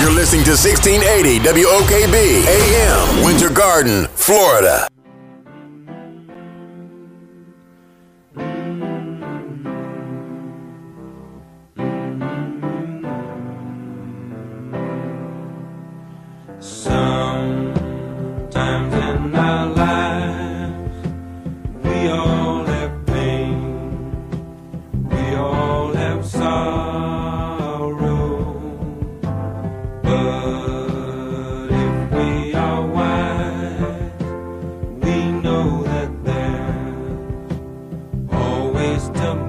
You're listening to 1680 WOKB AM, Winter Garden, Florida. Sometimes in our lives, we all have pain, we all have sorrow, but if we are wise, we know that there's always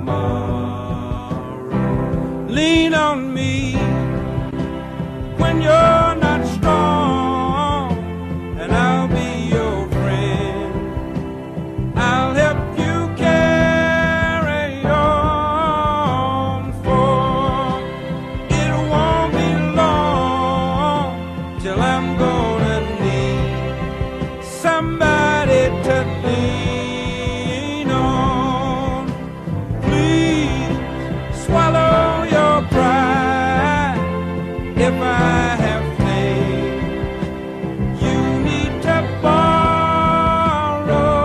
tomorrow. Lean on me when you're not strong, and I'll be your friend. I'll help you carry on, for it won't be long till I'm gonna need somebody to lean on. Please swallow your pride if I have faith. You need to borrow,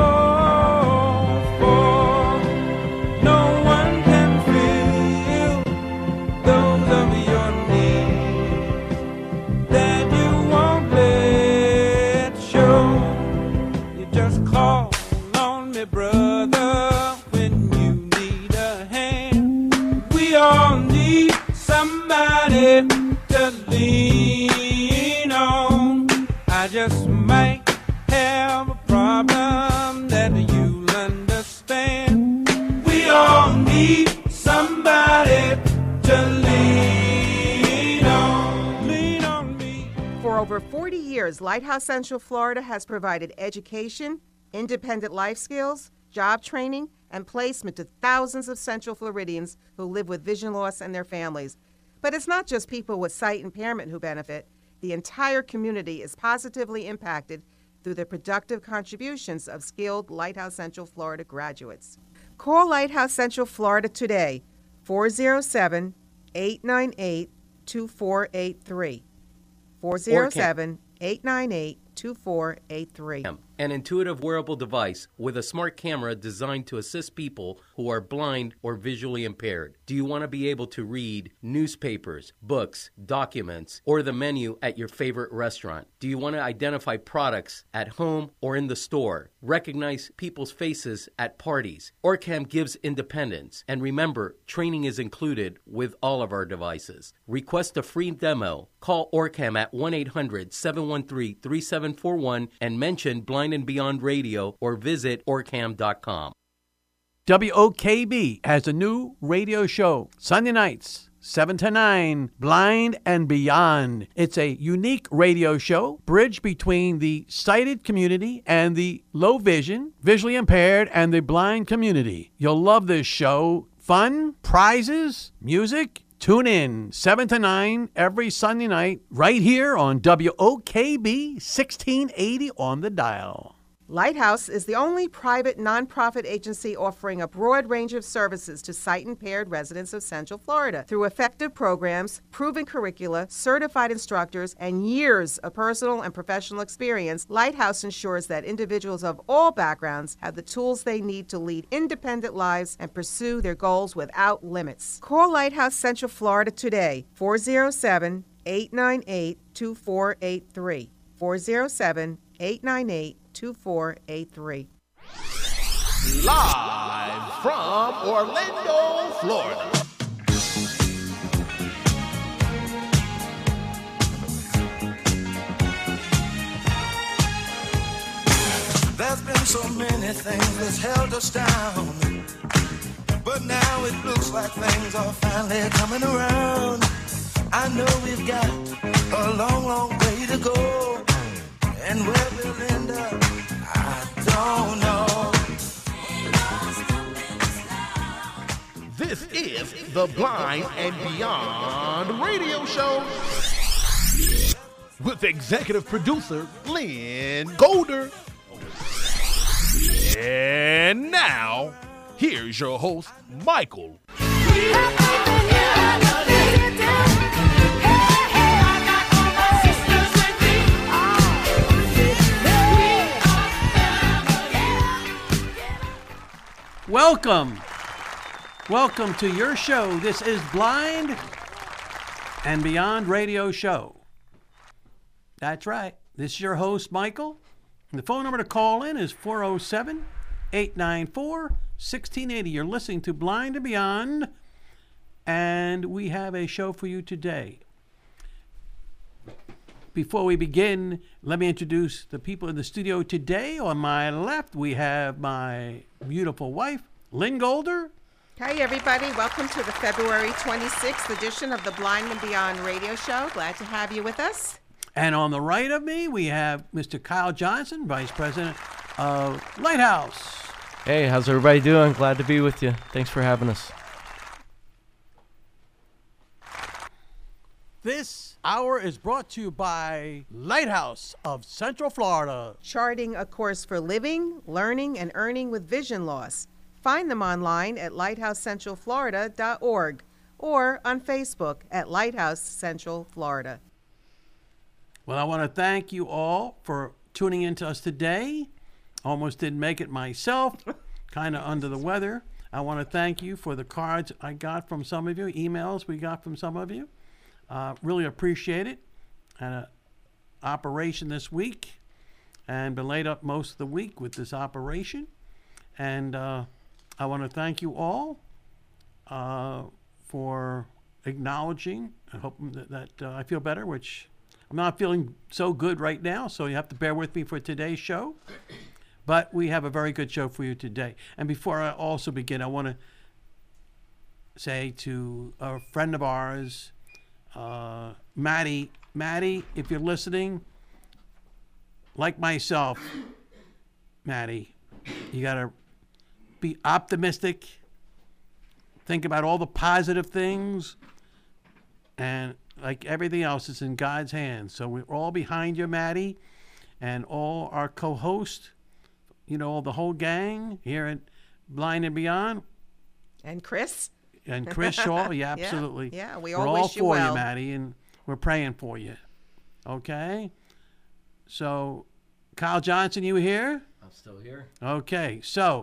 for no one can fill those of your needs that you won't let show. You just call on me, brother, when you need a hand. We all need somebody to lean on. I just might have a problem that you'll understand. We all need somebody to lean on. Lean on me. For over 40 years, Lighthouse Central Florida has provided education, independent life skills, job training, and placement to thousands of Central Floridians who live with vision loss and their families. But it's not just people with sight impairment who benefit. The entire community is positively impacted through the productive contributions of skilled Lighthouse Central Florida graduates. Call Lighthouse Central Florida today, 407-898-2483. 407-898-2483. An intuitive wearable device with a smart camera designed to assist people who are blind or visually impaired. Do you want to be able to read newspapers, books, documents, or the menu at your favorite restaurant? Do you want to identify products at home or in the store? Recognize people's faces at parties? Orcam gives independence. And remember, training is included with all of our devices. Request a free demo. Call Orcam at 1-800-713-3741 and mention Blind and Beyond Radio or visit orcam.com. WOKB has a new radio show, Sunday nights, 7 to 9, Blind and Beyond. It's a unique radio show, bridge between the sighted community and the low vision, visually impaired, and the blind community. You'll love this show. Fun, prizes, music. Tune in 7 to 9 every Sunday night right here on WOKB 1680 on the dial. Lighthouse is the only private nonprofit agency offering a broad range of services to sight-impaired residents of Central Florida. Through effective programs, proven curricula, certified instructors, and years of personal and professional experience, Lighthouse ensures that individuals of all backgrounds have the tools they need to lead independent lives and pursue their goals without limits. Call Lighthouse Central Florida today, 407-898-2483. 407-898-2483. Live from Orlando, Florida. There's been so many things that's held us down, but now it looks like things are finally coming around. I know we've got a long, long way to go, and where we'll end up, I don't know. This is the Blind and Beyond radio show with executive producer Lynn Golder. And now, here's your host, Michael. welcome. Welcome to your show. This is Blind and Beyond Radio Show. That's right. This is your host, Michael. And the phone number to call in is 407-894-1680. You're listening to Blind and Beyond, and we have a show for you today. Before we begin, let me introduce the people in the studio today. On my left, we have my beautiful wife, Lynn Golder. Hi, everybody. Welcome to the February 26th edition of the Blind and Beyond radio show. Glad to have you with us. And on the right of me, we have Mr. Kyle Johnson, Vice President of Lighthouse. Hey, how's everybody doing? Glad to be with you. Thanks for having us. This hour is brought to you by Lighthouse of Central Florida. Charting a course for living, learning, and earning with vision loss. Find them online at lighthousecentralflorida.org or on Facebook at Lighthouse Central Florida. Well, I want to thank you all for tuning in to us today. Almost didn't make it myself, kind of under the weather. I want to thank you for the cards I got from some of you, emails we got from some of you. Really appreciate it. Had an operation this week and been laid up most of the week with this operation. And I want to thank you all for acknowledging. I hope that I feel better, which I'm not feeling so good right now, so you have to bear with me for today's show. But we have a very good show for you today. And before I also begin, I want to say to a friend of ours, Maddie, if you're listening, like myself, Maddie, you got to be optimistic, think about all the positive things, and like everything else, it's in God's hands. So we're all behind you, Maddie, and all our co-hosts, you know, the whole gang here at Blind and Beyond. And Chris. And Chris Shaw, yeah, absolutely. Yeah, we're all all wish you for well. you, Maddie, and we're praying for you. Okay? So, Kyle Johnson, you here? I'm still here. Okay, so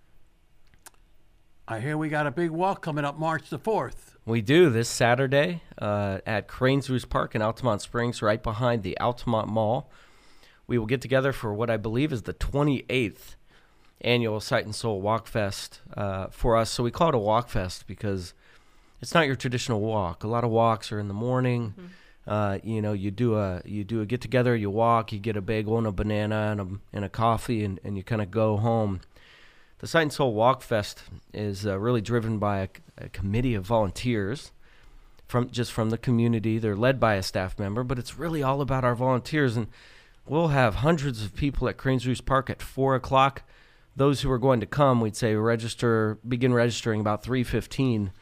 I hear we got a big walk coming up March the 4th. We do this Saturday at Cranes Roost Park in Altamont Springs, right behind the Altamont Mall. We will get together for what I believe is the 28th annual Sight and Soul Walk Fest for us. So we call it a Walk Fest because it's not your traditional walk. A lot of walks are in the morning. You know, you do a get together, you walk, you get a bagel and a banana and a coffee, and you kind of go home. The Sight and Soul Walk Fest is really driven by a committee of volunteers from the community. They're led by a staff member, but it's really all about our volunteers. And we'll have hundreds of people at Cranes Roost Park at 4 o'clock. Those who are going to come, we'd say begin registering about 3:15.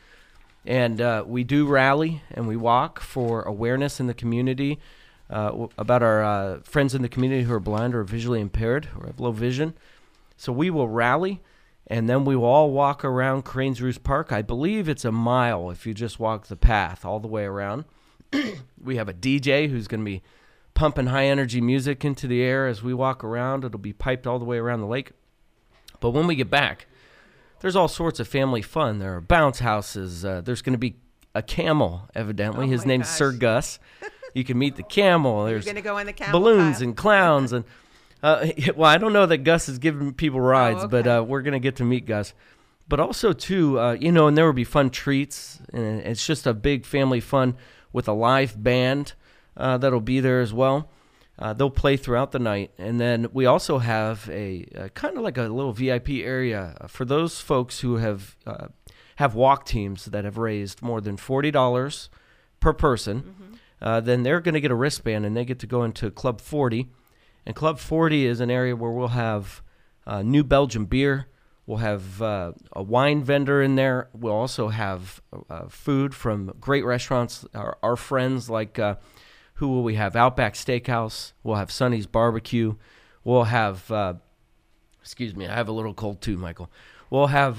And we do rally and we walk for awareness in the community about our friends in the community who are blind or visually impaired or have low vision. So we will rally, and then we will all walk around Cranes Roost Park. I believe it's a mile if you just walk the path all the way around. We have a DJ who's going to be pumping high-energy music into the air as we walk around. It'll be piped all the way around the lake. But when we get back, there's all sorts of family fun. There are bounce houses. There's going to be a camel, evidently. His name's Sir Gus. You can meet the camel. There's You're going to go in the camel balloons pile. and clowns. And well, I don't know that Gus is giving people rides, but we're going to get to meet Gus. But also, too, you know, and there will be fun treats. And it's just a big family fun with a live band that'll be there as well. They'll play throughout the night. And then we also have a kind of like a little VIP area for those folks who have walk teams that have raised more than $40 per person. Then they're going to get a wristband, and they get to go into Club 40. And Club 40 is an area where we'll have New Belgium beer. We'll have a wine vendor in there. We'll also have food from great restaurants, our friends like... who will we have? Outback Steakhouse. We'll have Sonny's Barbecue. We'll have, excuse me, I have a little cold too, Michael. We'll have,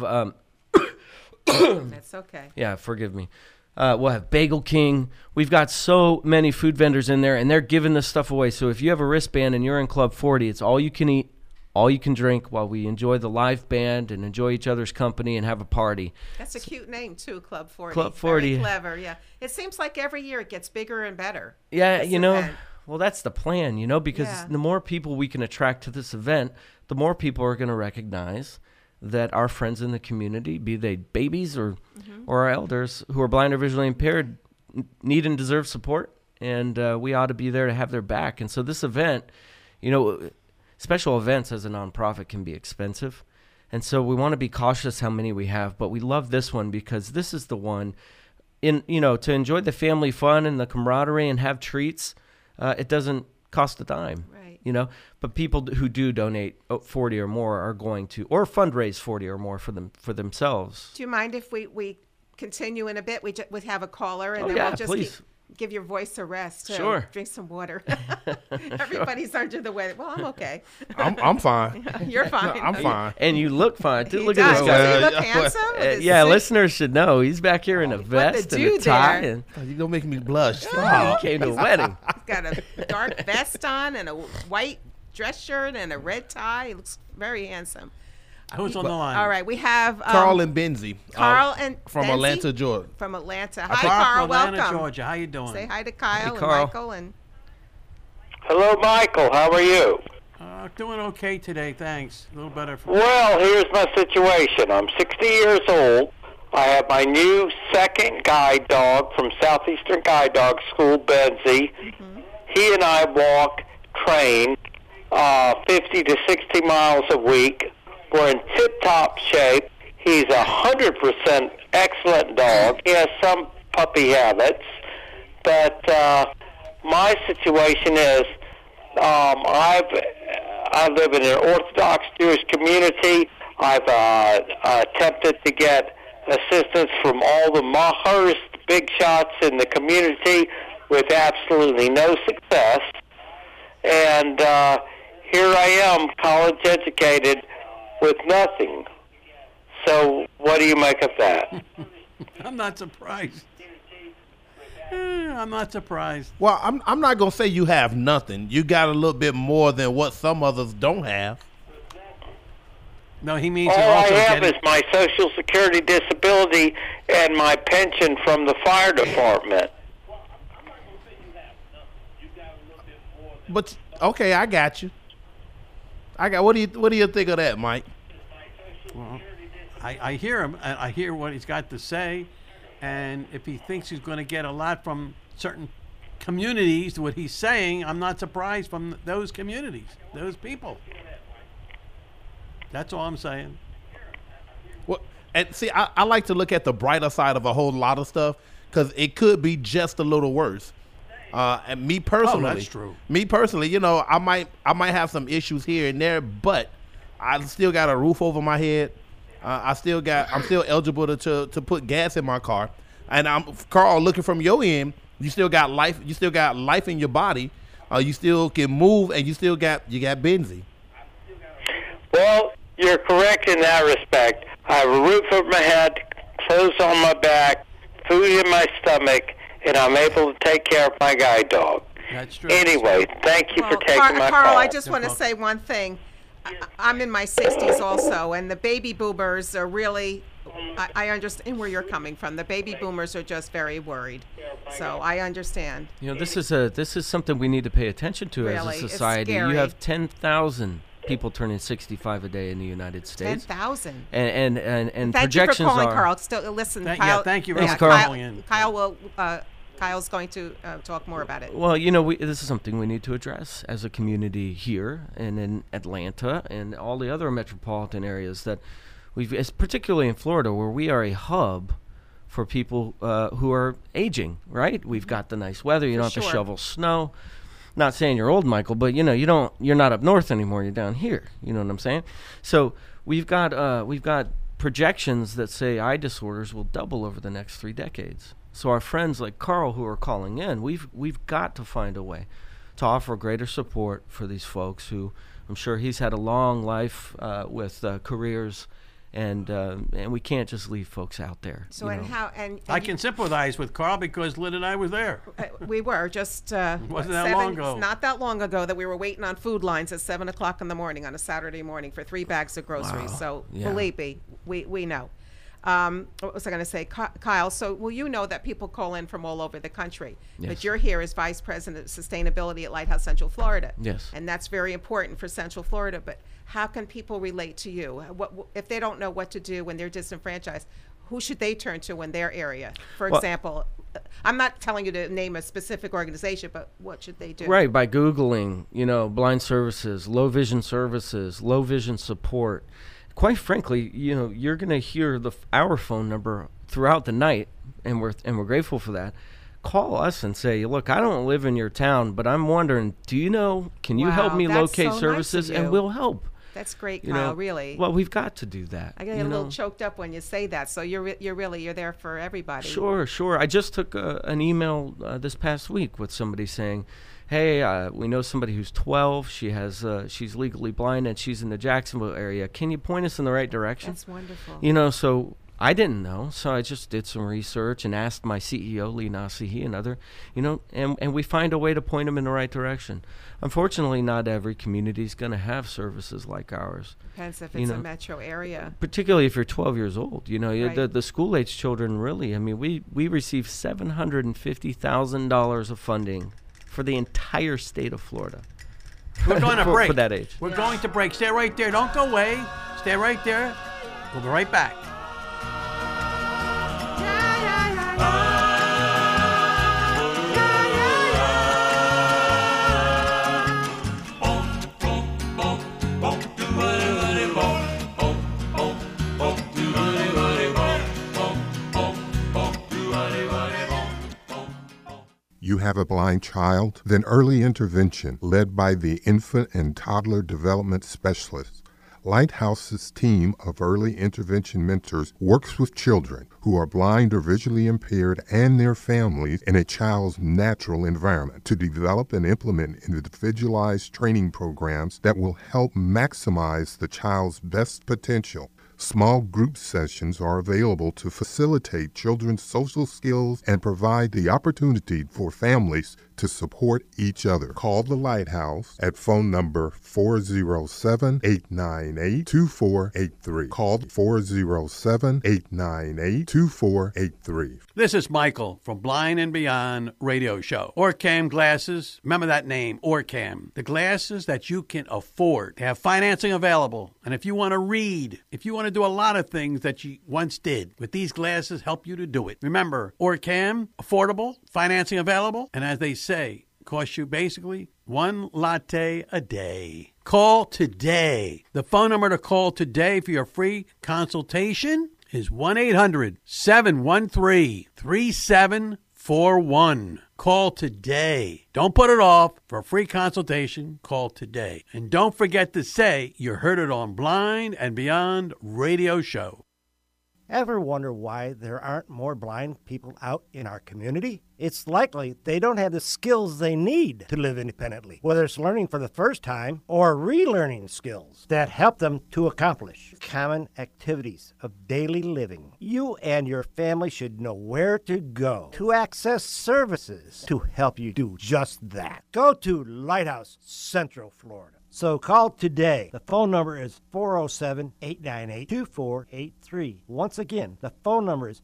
That's okay. Yeah, forgive me. We'll have Bagel King. We've got so many food vendors in there, and they're giving this stuff away. So if you have a wristband and you're in Club 40, it's all you can eat, all you can drink while we enjoy the live band and enjoy each other's company and have a party. That's a cute name, too, Club 40. Club 40. Very clever, yeah. It seems like every year it gets bigger and better. Yeah, this you know, event. well, that's the plan, you know, because Yeah. the more people we can attract to this event, the more people are going to recognize that our friends in the community, be they babies or our elders who are blind or visually impaired, need and deserve support, and we ought to be there to have their back. And so this event, you know, special events as a nonprofit can be expensive, and so we want to be cautious how many we have, but we love this one because this is the one, to enjoy the family fun and the camaraderie and have treats. It doesn't cost a dime. Right. But people who do donate 40 or more are going to, or fundraise 40 or more for themselves. Do you mind if we continue in a bit? We have a caller, and then yeah, we'll just please. give your voice a rest. To Sure. Drink some water. Everybody's under the weather. Well, I'm okay. I'm fine. You're fine. I'm fine. And you look fine, too. He Look does. at this Does guy. he look Yeah, handsome? With his Yeah, suit? listeners should know. He's back here in a vest and a dude tie. there? And You're going to make me blush. he came to a wedding. He's got a dark vest on and a white dress shirt and a red tie. He looks very handsome. Who's on the line? All right, we have Carl and Benzie. Carl and from Benzie? Atlanta, Georgia. From Atlanta. Carl Hi, from Carl. Atlanta, Welcome. Georgia. How you doing? Say hi to Kyle and Carl. Michael and. Hello, Michael. How are you? Doing okay today, thanks. A little better. Well, here's my situation. I'm 60 years old. I have my new second guide dog from Southeastern Guide Dog School, Benzie. He and I walk, train 50 to 60 miles a week. We're in tip-top shape. He's 100% excellent dog. He has some puppy habits, but my situation is I live in an Orthodox Jewish community. I've attempted to get assistance from all the mahars, big shots in the community, with absolutely no success. And here I am, college educated, with nothing. So what do you make of that? I'm not surprised. I'm not surprised. Well, I'm not going to say you have nothing. You got a little bit more than what some others don't have. No, he means All you're I also have getting. is my Social Security disability and my pension from the fire department. But okay, I got you. What do you think of that, Mike? Well, I hear him. And I hear what he's got to say, and if he thinks he's going to get a lot from certain communities, what he's saying, I'm not surprised from those communities, those people. That's all I'm saying. Well, and see, I like to look at the brighter side of a whole lot of stuff because it could be just a little worse. And me personally, that's true. Me personally, I might have some issues here and there, but I still got a roof over my head. I'm still eligible to put gas in my car. And Carl, looking from your end, you still got life. You still got life in your body. You still can move, and you got Benzie. Well, you're correct in that respect. I have a roof over my head, clothes on my back, food in my stomach, and I'm able to take care of my guide dog. That's true. Anyway, thank you for taking my Carl, call. I just want to say one thing. I'm in my 60s also, and the baby boomers are really, I understand where you're coming from. The baby boomers are just very worried. So I understand. This is something we need to pay attention to Really, as a it's society. scary. You have 10,000 people turning 65 a day in the United States. 10,000. And Thank you for projections calling, are Carl. Still, listen, Thank you Thanks, for Carl. calling in. Kyle's going to talk more about it. Well, this is something we need to address as a community here and in Atlanta and all the other metropolitan areas that particularly in Florida, where we are a hub for people who are aging, right? We've got the nice weather. You don't have to sure. shovel snow. Not saying you're old, Michael, but you're not up north anymore. You're down here. You know what I'm saying? So we've got projections that say eye disorders will double over the next 3 decades. So our friends like Carl who are calling in, we've got to find a way to offer greater support for these folks who I'm sure he's had a long life with careers and we can't just leave folks out there. So and how and I can sympathize with Carl because Lynn and I were there. we were just Wasn't that long ago? Not that long ago that we were waiting on food lines at 7 o'clock in the morning on a Saturday morning for 3 bags of groceries. Wow. So Yeah. believe me, we know. What was I going to say, Kyle? So, well, you know that people call in from all over the country, Yes. but you're here as Vice President of Sustainability at Lighthouse Central Florida. Yes. And that's very important for Central Florida. But how can people relate to you? What if they don't know what to do when they're disenfranchised? Who should they turn to in their area? For example, I'm not telling you to name a specific organization, but what should they do? Right, by Googling, blind services, low vision support. Quite frankly, you're going to hear our phone number throughout the night, and we're grateful for that. Call us and say, look, I don't live in your town, but I'm wondering, can you help me that's locate so nice of services? And you. we'll help. That's great, Kyle. Really. Well, we've got to do that. I get a little choked up when you say that. So you're there for everybody. Sure. I just took an email this past week with somebody saying, hey, we know somebody who's 12. She's legally blind and she's in the Jacksonville area. Can you point us in the right direction? That's wonderful. So I didn't know, so I just did some research and asked my CEO, Lee Nasihi, and other, and we find a way to point them in the right direction. Unfortunately, not every community is going to have services like ours. Depends if it's a metro area. Particularly if you're 12 years old. Right. The school-age children really, we receive $750,000 of funding for the entire state of Florida. We're going to break. For that age. We're going to break. Stay right there. Don't go away. Stay right there. We'll be right back. You have a blind child? Then early intervention, led by the Infant and Toddler Development Specialist. Lighthouse's team of early intervention mentors works with children who are blind or visually impaired and their families in a child's natural environment to develop and implement individualized training programs that will help maximize the child's best potential. Small group sessions are available to facilitate children's social skills and provide the opportunity for families to support each other. Call the Lighthouse at phone number 407-898-2483. Call 407-898-2483. This is Michael from Blind and Beyond Radio Show. Orcam glasses. Remember that name, Orcam. The glasses that you can afford. They have financing available. And if you want to read, if you want to do a lot of things that you once did, with these glasses help you to do it. Remember, Orcam, affordable, financing available, and as they say, costs you basically one latte a day. Call today. The phone number to call today for your free consultation is 1-800-713-3741. Call today. Don't put it off. For a free consultation, call today. And don't forget to say you heard it on Blind and Beyond Radio Show. Ever wonder why there aren't more blind people out in our community? It's likely they don't have the skills they need to live independently, whether it's learning for the first time or relearning skills that help them to accomplish common activities of daily living. You and your family should know where to go to access services to help you do just that. Go to Lighthouse Central Florida. So call today. The phone number is 407-898-2483. Once again, the phone number is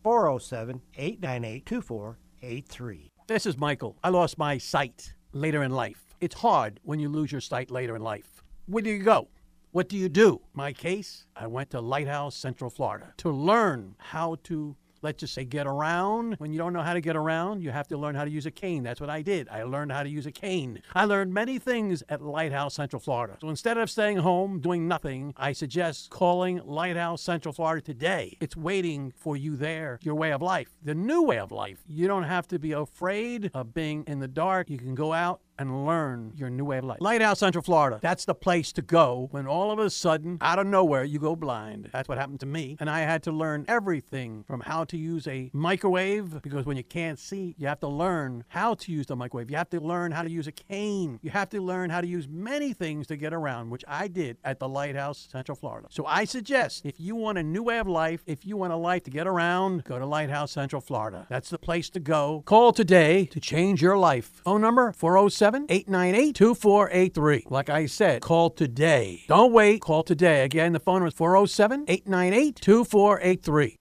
407-898-2483. This is Michael. I lost my sight later in life. It's hard when you lose your sight later in life. Where do you go? What do you do? My case, I went to Lighthouse Central Florida to learn how to, let's just say, get around. When you don't know how to get around, you have to learn how to use a cane. That's what I did. I learned how to use a cane. I learned many things at Lighthouse Central Florida. So instead of staying home doing nothing, I suggest calling Lighthouse Central Florida today. It's waiting for you there, your way of life, the new way of life. You don't have to be afraid of being in the dark. You can go out and learn your new way of life. Lighthouse Central Florida, that's the place to go when all of a sudden, out of nowhere, you go blind. That's what happened to me. And I had to learn everything from how to use a microwave, because when you can't see, you have to learn how to use the microwave. You have to learn how to use a cane. You have to learn how to use many things to get around, which I did at the Lighthouse Central Florida. So I suggest, if you want a new way of life, if you want a life to get around, go to Lighthouse Central Florida. That's the place to go. Call today to change your life. Phone number 407-898-2483. Like I said, call today. Don't wait. Call today. Again, the phone number is 407-898-2483.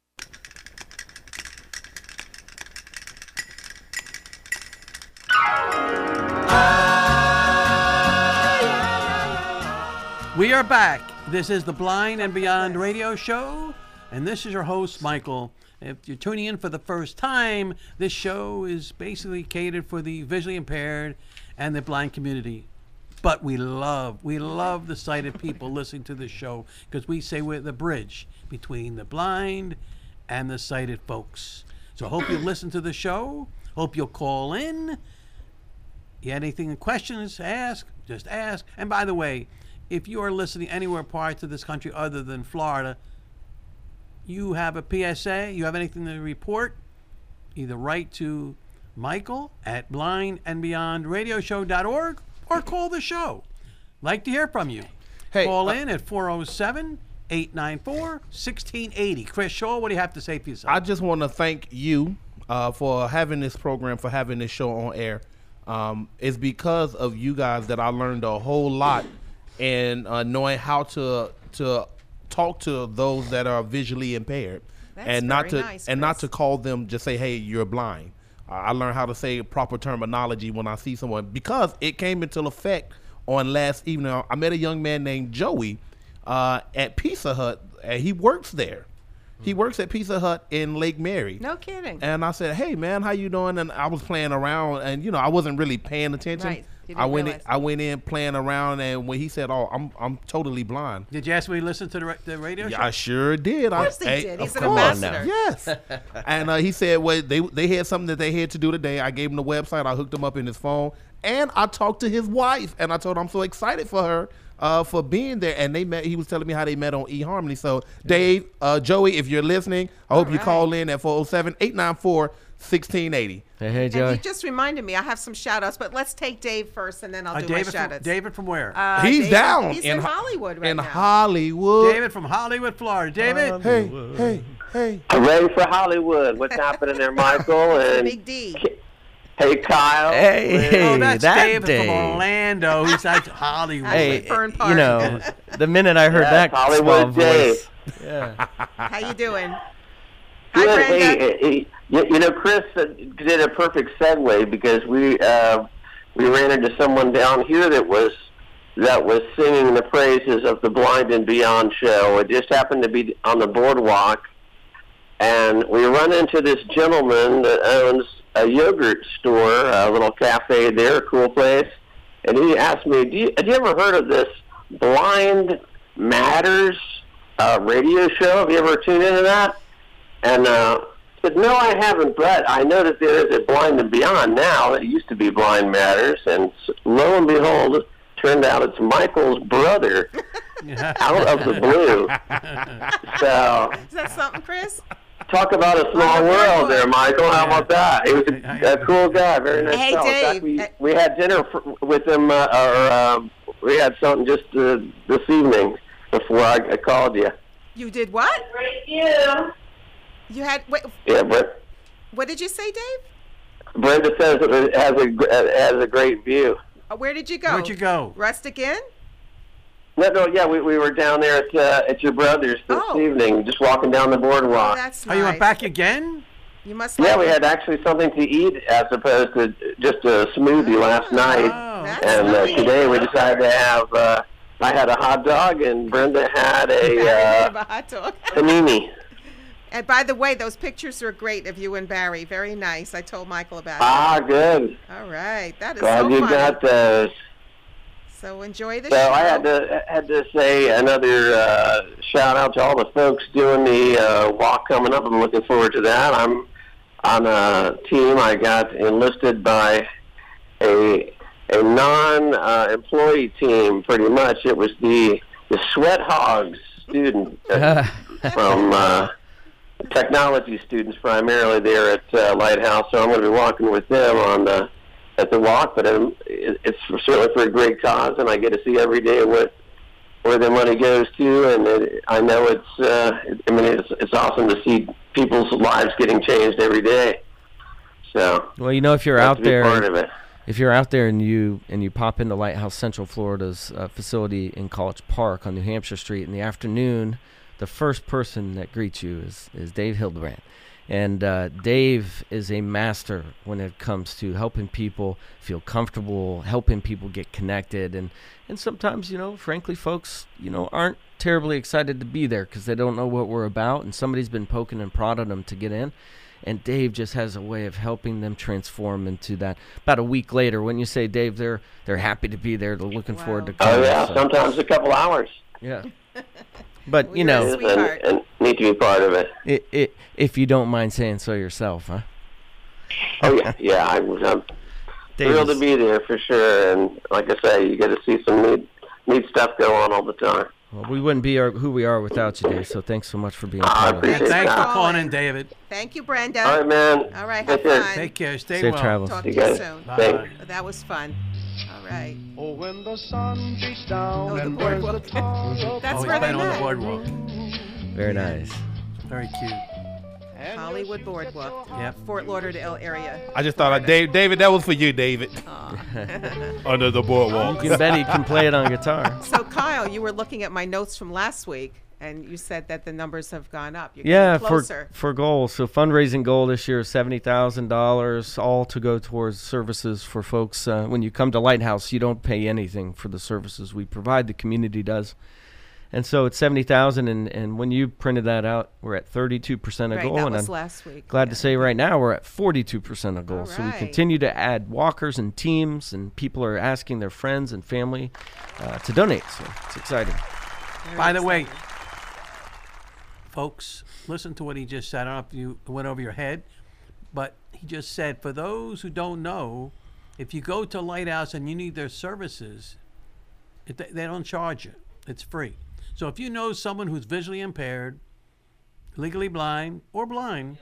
We are back. This is the Blind and Beyond radio show, and this is your host, Michael. If you're tuning in for the first time, this show is basically catered for the visually impaired and the blind community. But we love the sighted people listening to this show, because we say we're the bridge between the blind and the sighted folks. So hope you listen to the show. Hope you'll call in. You had anything, questions, just ask. And by the way, if you are listening anywhere prior to this country other than Florida, you have a PSA, you have anything to report, either write to Michael at blindandbeyondradioshow.org or call the show. Like to hear from you. Hey, call in at 407-894-1680. Chris Shaw, what do you have to say for yourself? I just want to thank you for having this program, for having this show on air. It's because of you guys that I learned a whole lot, and knowing how to talk to those that are visually impaired. That's and not very to nice, and not Chris. to call them, just say, hey, you're blind. I learned how to say proper terminology when I see someone, because it came into effect on last evening. I met a young man named Joey at Pizza Hut, and he works there. He works at Pizza Hut in Lake Mary. No kidding. And I said, hey, man, how you doing? And I was playing around, and, I wasn't really paying attention. Right. You didn't I went realize. in playing around, and when he said, oh, I'm totally blind. Did you ask me to listen to the radio show? Yeah, I sure did. Of course he did. He's of an course. ambassador. Yes. And he said, well, they had something that they had to do today. I gave him the website. I hooked him up in his phone. And I talked to his wife, and I told her I'm so excited for her for being there. And they met. He was telling me how they met on eHarmony. So, Dave, Joey, if you're listening, I hope you call in at 407-894-1680. Hey, And Joey. you just reminded me, I have some shout-outs, but let's take Dave first, and then I'll do David my shout-outs. David from where? He's David, down He's in Hollywood right in now. Hollywood. David from Hollywood, Florida. David? Hey. I'm ready for Hollywood. What's happening there, Michael? And Big D. hey, Kyle. Hey, Oh, that's that David day. from Orlando. He's at Hollywood. Hey, Fern Park. the minute I heard Yes, that Hollywood small Dave. voice. Yeah. How you doing? Hi, Good. Brenda. Hey, Chris did a perfect segue, because we ran into someone down here that was singing the praises of the Blind and Beyond show. It just happened to be on the boardwalk, and we run into this gentleman that owns a yogurt store, a little cafe there, a cool place, and he asked me, have you ever heard of this Blind Matters radio show? Have you ever tuned into that? And I said, no, I haven't, but I know that there is a Blind and Beyond now. It used to be Blind Matters, and lo and behold, it turned out it's Michael's brother out of the blue. So, Is that something, Chris? talk about a small world there, Michael. How about that? He was a cool guy, very nice Hey, fellow. In fact, Dave. we had dinner with him, we had something just this evening before I called you. You did what? Yeah. You had, wait, Yeah, but what did you say, Dave? Brenda says it has a great view. Where did you go? Where'd you go? Rustic Inn? No, yeah, we were down there at your brother's this evening, just walking down the boardwalk. Oh, that's Oh, nice. you went back again? You must Yeah, like we it. had actually something to eat as opposed to just a smoothie last night. That's And nice. today we decided to have, I had a hot dog and Brenda had Barry made a him a hot dog. panini. And by the way, those pictures are great of you and Barry. Very nice. I told Michael about Ah, good. it. All right. That is Glad so you funny. got those. So enjoy the So show. I had to say another shout out to all the folks doing the walk coming up. I'm looking forward to that. I'm on a team. I got enlisted by a a non-employee team, pretty much. It was the Sweat Hogs student from technology students primarily there at Lighthouse. So I'm going to be walking with them at the walk, but it's certainly for a great cause, and I get to see every day where the money goes to, and I know it's awesome to see people's lives getting changed every day. So, well, if you're out there, part of it. If you're out there and you pop into Lighthouse Central Florida's facility in College Park on New Hampshire Street in the afternoon, the first person that greets you is Dave Hildebrand. And Dave is a master when it comes to helping people feel comfortable, helping people get connected. And sometimes, frankly, folks, aren't terribly excited to be there because they don't know what we're about. And somebody's been poking and prodding them to get in. And Dave just has a way of helping them transform into that. About a week later, when you say, Dave, they're happy to be there. They're looking forward to coming. Oh, yeah, sometimes a couple hours. Yeah. But, and need to be part of it. If you don't mind saying so yourself, huh? Oh, yeah. I'm thrilled to be there for sure. And like I say, you get to see some neat stuff go on all the time. Well, we wouldn't be who we are without you, Dave, so thanks so much for being part of it. Thanks for calling in, David. Thank you, Brenda. All right, man. All right, have fun. Take care. Stay Safe well. travels. Talk to you soon. Bye. That was fun. All right. Oh, when the sun beats down the and burns the boardwalk. tar. That's He's where they been on the met. boardwalk. Very nice. Very cute. Hollywood Boardwalk. Yep. Fort Lauderdale area. I just thought, David, that was for you, David. Under the boardwalk. You can bet he can play it on guitar. So, Kyle, you were looking at my notes from last week, and you said that the numbers have gone up. You're getting closer. for goals. So fundraising goal this year is $70,000, all to go towards services for folks. When you come to Lighthouse, you don't pay anything for the services we provide. The community does. And so it's $70,000, and when you printed that out, we're at 32% of Right, goal. that And was I'm last week. glad to say right now we're at 42% of goal. All So we right. continue to add walkers and teams, and people are asking their friends and family to donate. So it's exciting. By the way, folks, listen to what he just said. I don't know if you went over your head, but he just said, for those who don't know, if you go to Lighthouse and you need their services, they don't charge you. It's free. So if you know someone who's visually impaired, legally blind, or blind,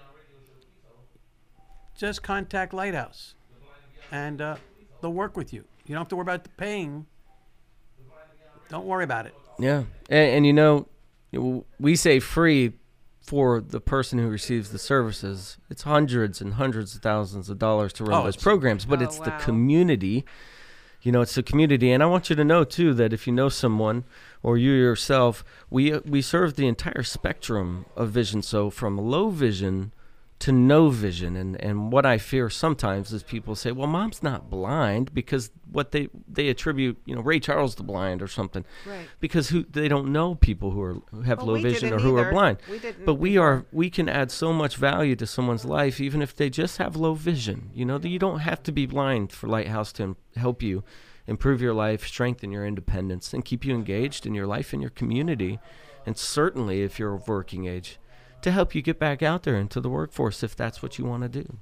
just contact Lighthouse, and they'll work with you. You don't have to worry about the paying. Don't worry about it. Yeah, and we say free for the person who receives the services. It's hundreds and hundreds of thousands of dollars to run those programs, but it's the community. It's the community, and I want you to know too that if you know someone or you yourself, we serve the entire spectrum of vision. So from low vision to no vision, and what I fear sometimes is people say, well, mom's not blind, because what they attribute, Ray Charles to blind or something, right? Because they don't know people who have low vision or who are blind. But we can add so much value to someone's life, even if they just have low vision. You don't have to be blind for Lighthouse to help you improve your life, strengthen your independence, and keep you engaged in your life and your community, and certainly if you're of working age, to help you get back out there into the workforce if that's what you want to do.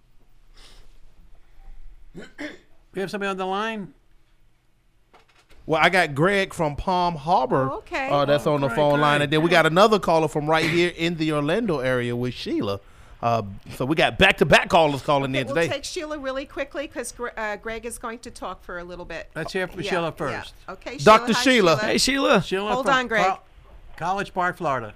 We have somebody on the line? Well, I got Greg from Palm Harbor. Oh, okay. That's on the phone line. And then we got another caller from right here in the Orlando area with Sheila. So we got back-to-back callers calling in today. We'll take Sheila really quickly because Greg is going to talk for a little bit. Let's hear from Sheila first. Yeah. Okay, Dr. Hi, Sheila. Hey, Sheila. Hold on, Greg. College Park, Florida.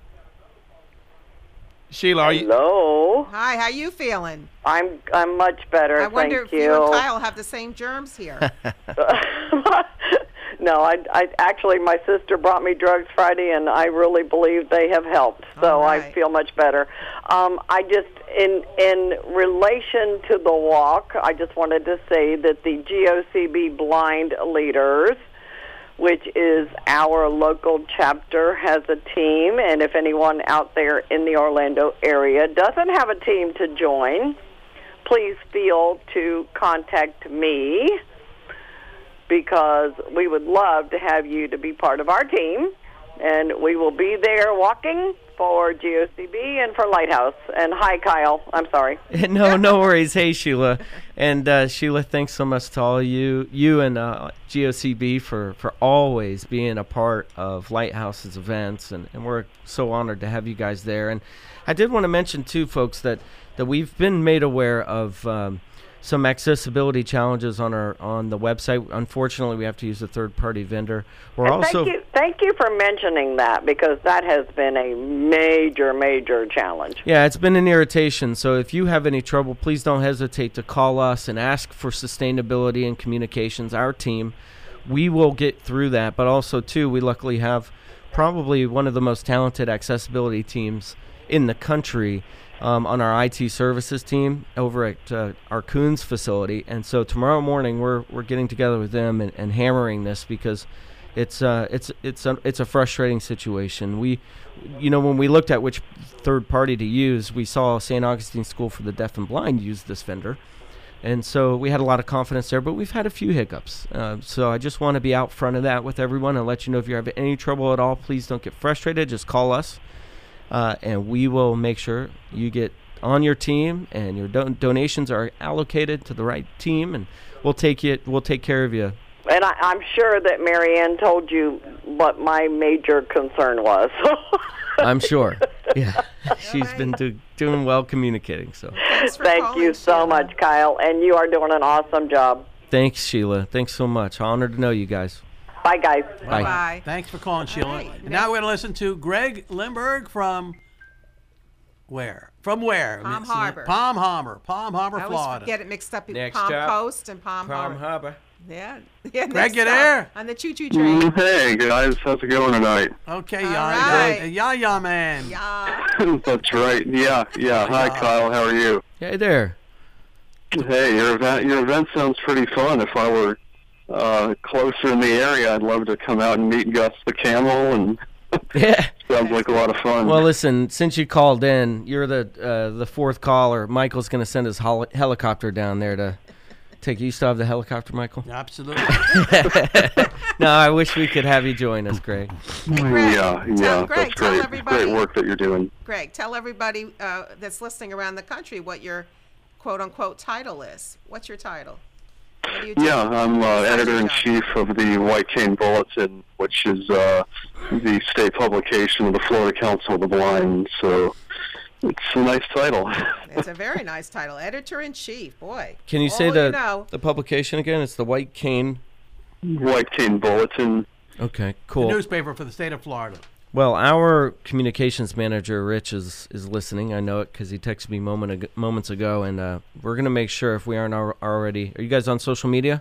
Sheila, are you? Hello. Hi, how you feeling? I'm much better. I wonder if thank you and Kyle have the same germs here. No, I actually, my sister brought me drugs Friday, and I really believe they have helped. So I feel much better. I just, in relation to the walk, I just wanted to say that the GOCB Blind Leaders, which is our local chapter, has a team. And if anyone out there in the Orlando area doesn't have a team to join, please feel to contact me, because we would love to have you to be part of our team. And we will be there walking for GOCB and for Lighthouse. And hi, Kyle. I'm sorry. No worries. Hey, Sheila. And Sheila, thanks so much to all you and GOCB for always being a part of Lighthouse's events. And we're so honored to have you guys there. And I did want to mention, too, folks, that we've been made aware of some accessibility challenges on the website. Unfortunately, we have to use a third-party vendor. Thank you for mentioning that, because that has been a major challenge. Yeah, it's been an irritation. So if you have any trouble, please don't hesitate to call us and ask for sustainability and communications. Our team, we will get through that. But also, too, we luckily have probably one of the most talented accessibility teams in the country. On our IT services team over at our Coons facility, and so tomorrow morning we're getting together with them and hammering this, because it's a frustrating situation. When we looked at which third party to use, we saw St. Augustine School for the Deaf and Blind use this vendor, and so we had a lot of confidence there. But we've had a few hiccups, so I just want to be out front of that with everyone and let you know, if you have any trouble at all, please don't get frustrated. Just call us. And we will make sure you get on your team, and your donations are allocated to the right team, and we'll take care of you. And I'm sure that Marianne told you what my major concern was. I'm sure. Yeah, she's been doing well communicating. So thank you so much, Kyle, and you are doing an awesome job. Thanks, Sheila. Thanks so much. Honored to know you guys. Bye, guys. Bye. Thanks for calling, Sheila. Right. And now we're going to listen to Greg Lindberg from where? Palm Harbor. Palm Harbor, Florida. I always get it mixed up with Next Palm stop, Coast and Palm Harbor. Yeah. Greg, you there? On the choo-choo train. Hey, guys. How's it going tonight? Okay, right. Yeah, man. Yeah. That's right. Yeah. Hi, Kyle. How are you? Hey there. Hey, your event sounds pretty fun. If I were closer in the area, I'd love to come out and meet Gus the Camel, and yeah, sounds like a lot of fun. Well, listen, since you called in, you're the fourth caller. Michael's going to send his helicopter down there to take you. Still have the helicopter, Michael? Absolutely. No, I wish we could have you join us, Greg. Hey, Greg, yeah, Greg, that's great. Great work that you're doing. Greg, tell everybody that's listening around the country what your quote-unquote title is. What's your title? Yeah, I'm editor-in-chief of the White Cane Bulletin, which is the state publication of the Florida Council of the Blind. So it's a nice title. It's a very nice title, editor-in-chief. Boy. Can you say the publication again? It's the White Cane Bulletin. Okay, cool. The newspaper for the state of Florida. Well, our communications manager, Rich, is listening. I know it because he texted me moments ago, and we're going to make sure, if we aren't already. Are you guys on social media?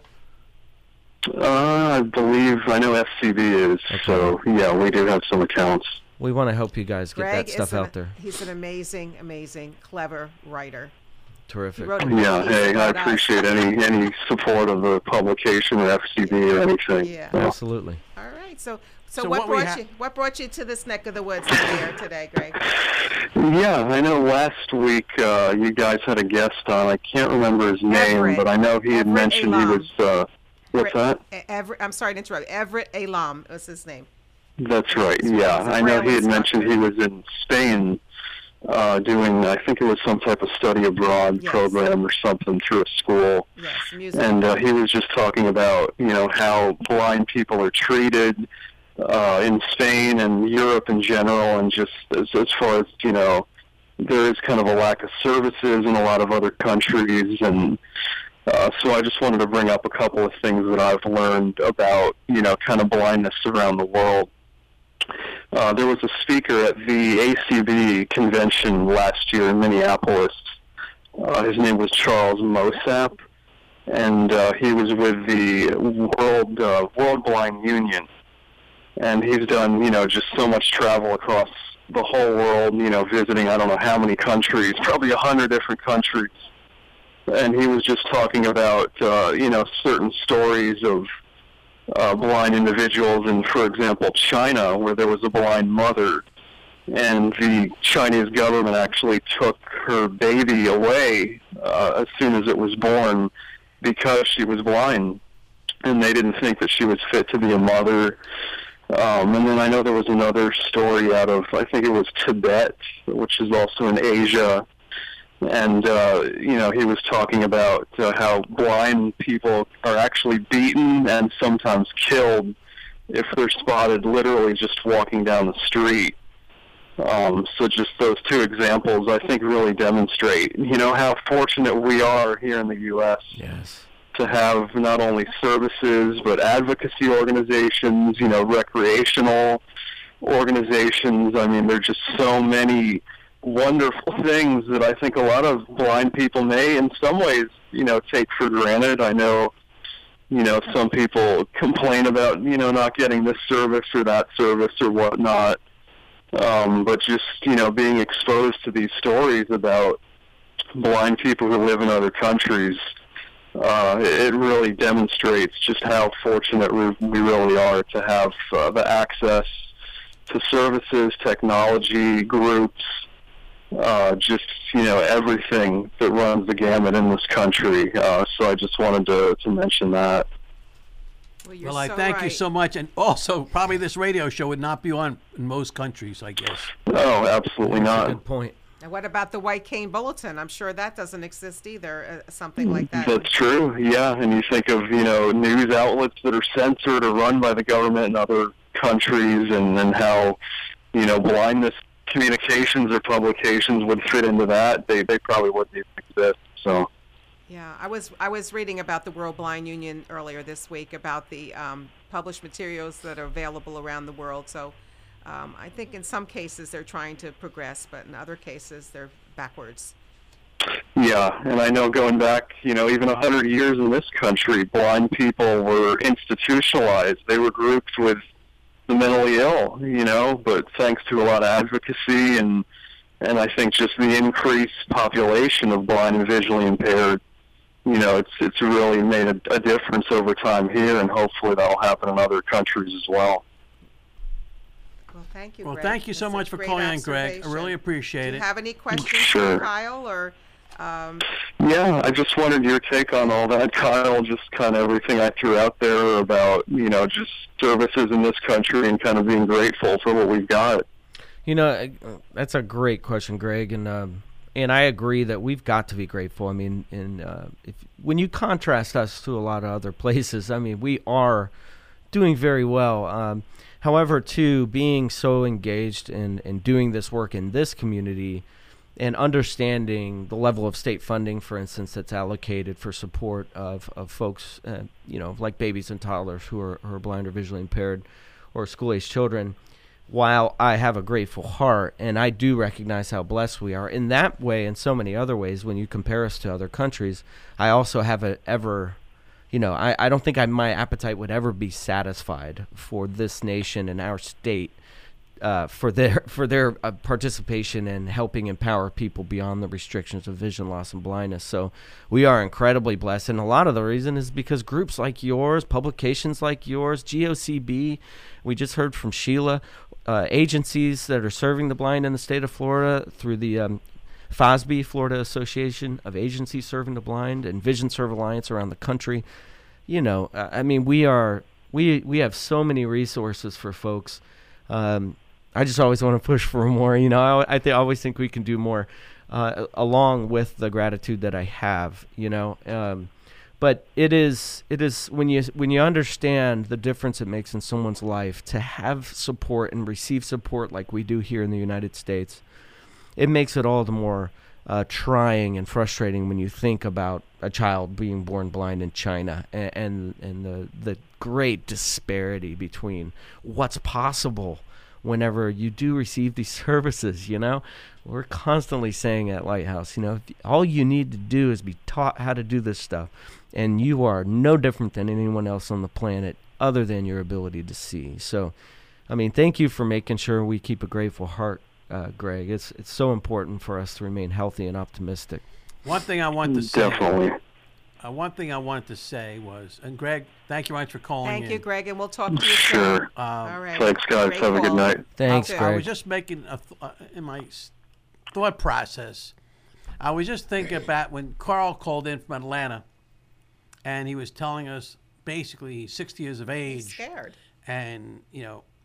I believe I know FCB is, okay. So yeah, we do have some accounts. We want to help you guys get Greg that stuff out there. He's an amazing, clever writer. Terrific. Yeah, hey, I appreciate any support of the publication or FCB or anything. Yeah, absolutely. All right, so what brought you to this neck of the woods here today, Greg? Yeah, I know last week you guys had a guest on. I can't remember his name, but I know he had mentioned he was. What's that? I'm sorry to interrupt. Everett Elam was his name. That's right. Yeah, I know he had mentioned he was in Spain doing. I think it was some type of study abroad program or something through a school. Yes, music. And he was just talking about how blind people are treated in Spain and Europe in general, and just as far as there is kind of a lack of services in a lot of other countries, and so I just wanted to bring up a couple of things that I've learned about kind of blindness around the world. There was a speaker at the ACB convention last year in Minneapolis. His name was Charles Mosap, and he was with the World Blind Union. And he's done, just so much travel across the whole world, visiting I don't know how many countries, probably 100 different countries. And he was just talking about, certain stories of blind individuals in, for example, China, where there was a blind mother, and the Chinese government actually took her baby away as soon as it was born because she was blind, and they didn't think that she was fit to be a mother. And then I know there was another story out of, I think it was Tibet, which is also in Asia. And, he was talking about how blind people are actually beaten and sometimes killed if they're spotted literally just walking down the street. So just those two examples, I think, really demonstrate, how fortunate we are here in the U.S. Yes. To have not only services, but advocacy organizations, recreational organizations. I mean, there are just so many wonderful things that I think a lot of blind people may, in some ways, take for granted. I know, some people complain about, not getting this service or that service or whatnot. But just, being exposed to these stories about blind people who live in other countries, it really demonstrates just how fortunate we really are to have the access to services, technology, groups, everything that runs the gamut in this country. So I just wanted to mention that. Well, I thank you so much. And also, probably this radio show would not be on in most countries, I guess. No, absolutely not. Good point. And what about the White Cane Bulletin? I'm sure that doesn't exist either, something like that. That's true, yeah. And you think of, news outlets that are censored or run by the government in other countries and how, blindness communications or publications would fit into that. They probably wouldn't even exist, so... Yeah, I was reading about the World Blind Union earlier this week about the published materials that are available around the world. So I think in some cases they're trying to progress, but in other cases they're backwards. Yeah, and I know going back, even 100 years in this country, blind people were institutionalized. They were grouped with the mentally ill, but thanks to a lot of advocacy and I think just the increased population of blind and visually impaired, it's really made a difference over time here, and hopefully that'll happen in other countries as well. Well, thank you, Well, Greg. thank you so much for calling in, Greg. I really appreciate it. Do you have any questions Sure. for Kyle? Or, Yeah, I just wanted your take on all that, Kyle, just kind of everything I threw out there about, just services in this country and kind of being grateful for what we've got. That's a great question, Greg, and I agree that we've got to be grateful. I mean, when you contrast us to a lot of other places, I mean, we are doing very well. However, too, being so engaged in doing this work in this community and understanding the level of state funding, for instance, that's allocated for support of folks, like babies and toddlers who are blind or visually impaired or school-aged children, while I have a grateful heart, and I do recognize how blessed we are in that way and so many other ways when you compare us to other countries, I also have I don't think my appetite would ever be satisfied for this nation and our state for their participation in helping empower people beyond the restrictions of vision loss and blindness. So we are incredibly blessed, and a lot of the reason is because groups like yours, publications like yours, GOCB, we just heard from Sheila, agencies that are serving the blind in the state of Florida through the FOSB, Florida Association of Agencies Serving the Blind, and Vision Serve Alliance around the country. I mean, we have so many resources for folks. I just always want to push for more. I always think we can do more, along with the gratitude that I have. But it is when you understand the difference it makes in someone's life to have support and receive support like we do here in the United States, it makes it all the more trying and frustrating when you think about a child being born blind in China and the great disparity between what's possible whenever you do receive these services. We're constantly saying at Lighthouse, all you need to do is be taught how to do this stuff, and you are no different than anyone else on the planet other than your ability to see. So, I mean, thank you for making sure we keep a grateful heart, Greg. It's so important for us to remain healthy and optimistic. One thing I want to say. Definitely. One thing I wanted to say was, and Greg, thank you much for calling in. thank you, Greg, and we'll talk to you soon. Sure. All right. Thanks, guys. Great Have a good call. night. Thanks, Okay. Greg. I was just making in my thought process, I was just thinking about when Carl called in from Atlanta, and he was telling us basically he's 60 years of age. He's scared. And,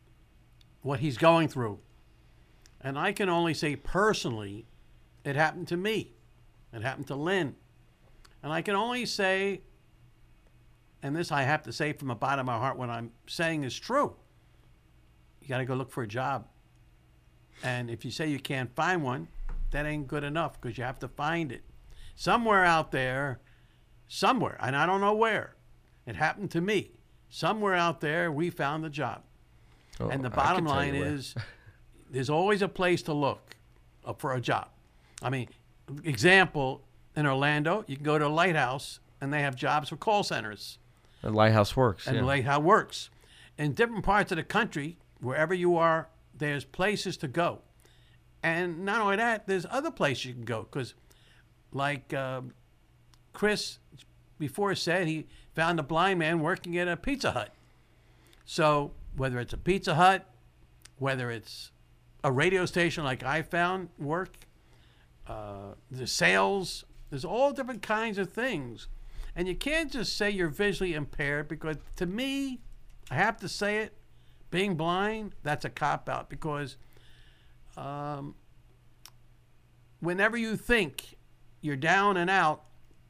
what he's going through. And I can only say personally, it happened to me. It happened to Lynn. And I can only say, and this I have to say from the bottom of my heart, what I'm saying is true. You got to go look for a job. And if you say you can't find one, that ain't good enough, because you have to find it. Somewhere out there, somewhere, and I don't know where, it happened to me. Somewhere out there, we found the job. Oh, and the I bottom can tell line you where. is, there's always a place to look for a job. I mean, example, in Orlando, you can go to a Lighthouse, and they have jobs for call centers. The Lighthouse Works. And yeah. Lighthouse Works. In different parts of the country, wherever you are, there's places to go. And not only that, there's other places you can go. Because like Chris before said, he found a blind man working at a Pizza Hut. So whether it's a Pizza Hut, whether it's a radio station like I found work, the sales, there's all different kinds of things. And you can't just say you're visually impaired, because to me, I have to say it, being blind, that's a cop-out, because whenever you think you're down and out,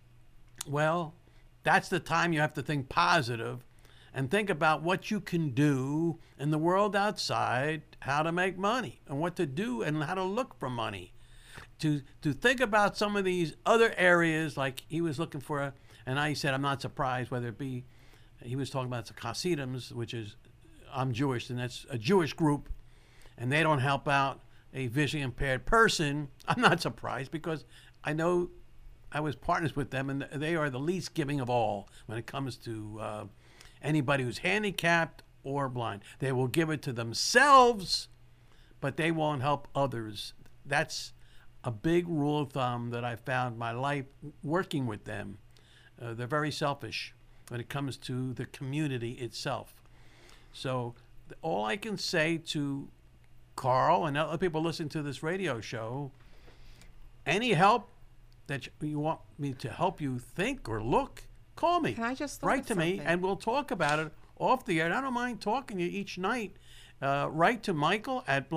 well, that's the time you have to think positive and think about what you can do in the world outside, how to make money and what to do and how to look for money. To think about some of these other areas, like he was looking for, and I said, I'm not surprised, whether it be, he was talking about the Hasidims, which is, I'm Jewish, and that's a Jewish group, and they don't help out a visually impaired person. I'm not surprised, because I know I was partners with them, and they are the least giving of all when it comes to anybody who's handicapped or blind. They will give it to themselves, but they won't help others. That's a big rule of thumb that I found my life working with them. They're very selfish when it comes to the community itself. So all I can say to Carl and other people listening to this radio show, any help that you want me to help you think or look, call me. Can I just write to me, and we'll talk about it off the air. And I don't mind talking to you each night. Write to Michael at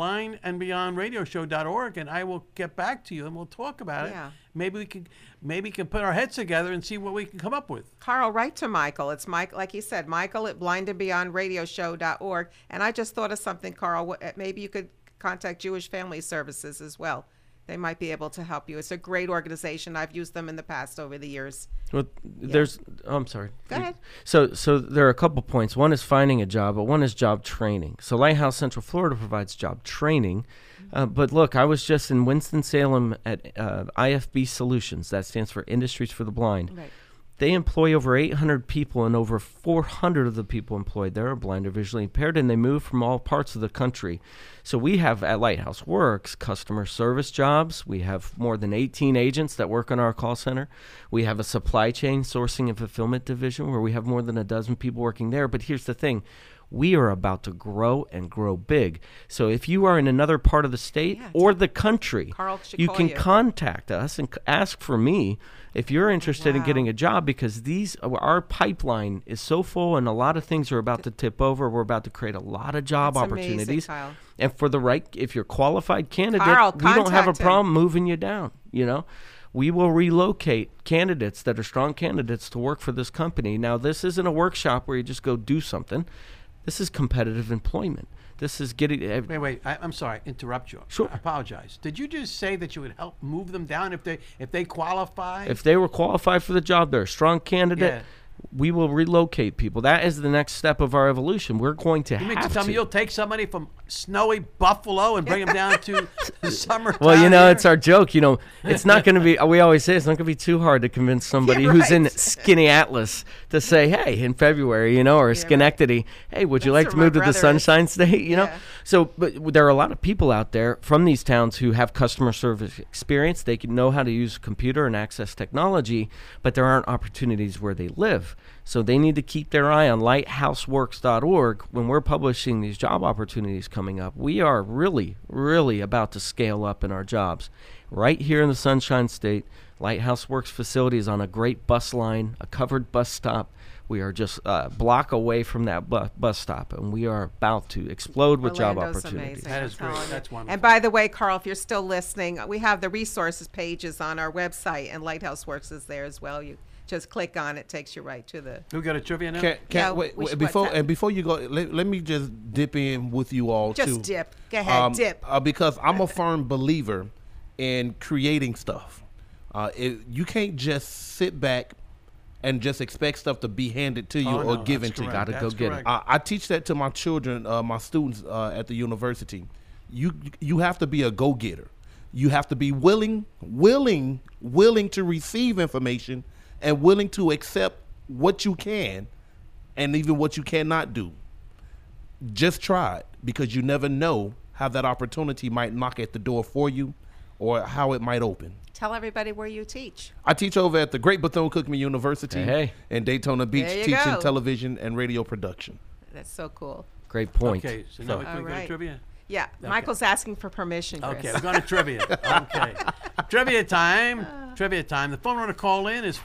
blindandbeyondradioshow.org, and I will get back to you, and we'll talk about it. Maybe we can put our heads together and see what we can come up with. Carl, write to Michael. It's Mike, like you said, Michael at blindandbeyondradioshow.org. And I just thought of something, Carl. Maybe you could contact Jewish Family Services as well. They might be able to help you. It's a great organization. I've used them in the past over the years. Well, there's. Oh, I'm sorry. Go ahead. So there are a couple points. One is finding a job, but one is job training. So Lighthouse Central Florida provides job training. But look, I was just in Winston-Salem at IFB Solutions. That stands for Industries for the Blind. Right. They employ over 800 people, and over 400 of the people employed there are blind or visually impaired, and they move from all parts of the country. So we have at Lighthouse Works customer service jobs. We have more than 18 agents that work on our call center. We have a supply chain sourcing and fulfillment division where we have more than a dozen people working there. But here's the thing. We are about to grow and grow big. So if you are in another part of the state or the country, Carl should you call can you. contact us and ask for me if you're interested in getting a job, because our pipeline is so full and a lot of things are about to tip over. We're about to create a lot of job That's opportunities. amazing, Kyle. And for the right, if you're a qualified candidate, Carl, we don't have a contact him. problem moving you down, you know. We will relocate candidates that are strong candidates to work for this company. Now, this isn't a workshop where you just go do something. This is competitive employment. This is getting... Wait, I'm sorry, interrupt you. Sure. I apologize. Did you just say that you would help move them down if they qualify? If they were qualified for the job, they're a strong candidate. Yeah. We will relocate people. That is the next step of our evolution. We're going to You mean have to tell me you'll take somebody from snowy Buffalo and bring them down to the summer? Well, you know, it's our joke. You know, it's not going to be, we always say it's not going to be too hard to convince somebody who's in Skinny Atlas to say, hey, in February, you know, or Schenectady, hey, would you like to move to the Sunshine State? You know? So, but there are a lot of people out there from these towns who have customer service experience. They can know how to use a computer and access technology, but there aren't opportunities where they live. So they need to keep their eye on lighthouseworks.org when we're publishing these job opportunities coming up. We are really, really about to scale up in our jobs. Right here in the Sunshine State, Lighthouse Works facility is on a great bus line, a covered bus stop. We are just a block away from that bus stop, and we are about to explode with job Orlando's opportunities. amazing, That I'm is great. telling you. That's wonderful. And by the way, Carl, if you're still listening, we have the resources pages on our website, and Lighthouse Works is there as well. You just click on it, takes you right to the. We got a trivia now? Wait, before you go, let me just dip in with you all too. Just dip. Go ahead, dip. Because I'm a firm believer in creating stuff. You can't just sit back and just expect stuff to be handed to you or given to you. Gotta go get it. I teach that to my children, my students at the university. You have to be a go-getter. You have to be willing to receive information and willing to accept what you can and even what you cannot do. Just try it, because you never know how that opportunity might knock at the door for you or how it might open. Tell everybody where you teach. I teach over at the Great Bethune-Cookman University in Daytona Beach, There you teaching go. television and radio production. That's so cool. Great point. Okay, so now we can go to right. trivia? Yeah, Michael's asking for permission, Chris. Okay, we're going to trivia. Okay. Trivia time. Trivia time. The phone number to call in is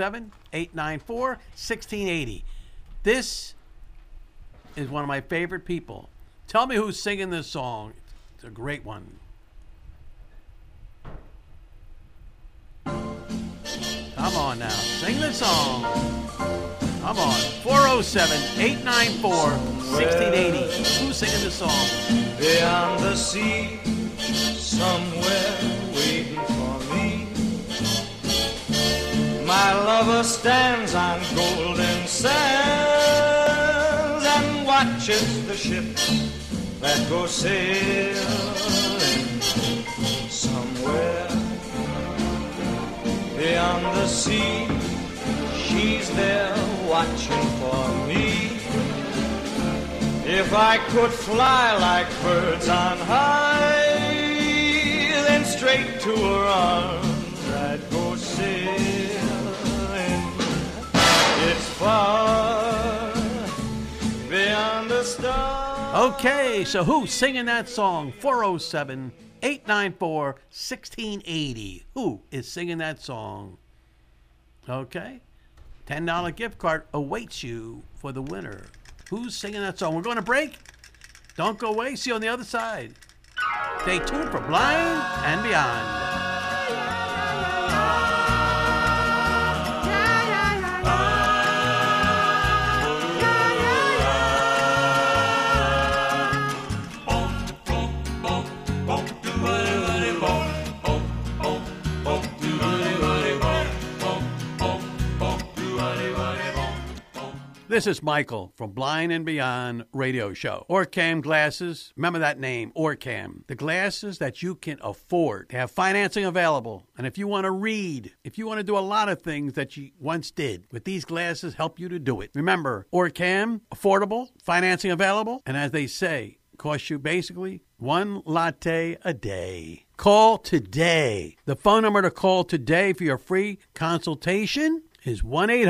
407-894-1680. This is one of my favorite people. Tell me who's singing this song. It's a great one. Come on now. Sing the song. Come on. 407-894-1680. Who's singing this song? Beyond the sea, somewhere waiting for me, my lover stands on golden sands and watches the ships that go sailing. Somewhere beyond the sea, she's there watching for me. If I could fly like birds on high, then straight to her arms I'd go sailing. It's far beyond the stars. Okay, so who's singing that song? 407-894-1680. Who is singing that song? Okay. $10 gift card awaits you for the winner. Who's singing that song? We're going to break. Don't go away. See you on the other side. Stay tuned for Blind and Beyond. This is Michael from Blind and Beyond Radio Show. Orcam glasses, remember that name, Orcam. The glasses that you can afford, have financing available. And if you want to read, if you want to do a lot of things that you once did, with these glasses help you to do it. Remember, Orcam, affordable, financing available, and as they say, costs you basically one latte a day. Call today. The phone number to call today for your free consultation is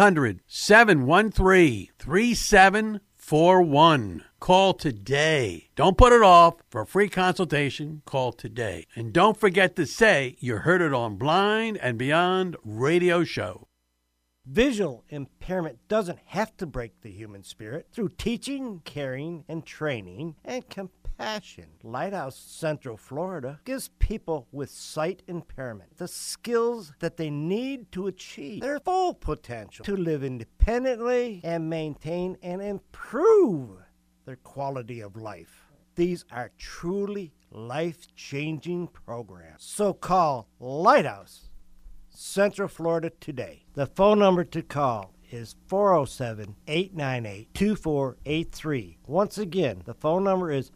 1-800-713-3741. Call today. Don't put it off. For a free consultation, call today. And don't forget to say you heard it on Blind and Beyond Radio Show. Visual impairment doesn't have to break the human spirit. Through teaching, caring, and training, and compassion, Lighthouse Central Florida gives people with sight impairment the skills that they need to achieve their full potential to live independently and maintain and improve their quality of life. These are truly life-changing programs. So call Lighthouse Central Florida today. The phone number to call is 407-898-2483. Once again, the phone number is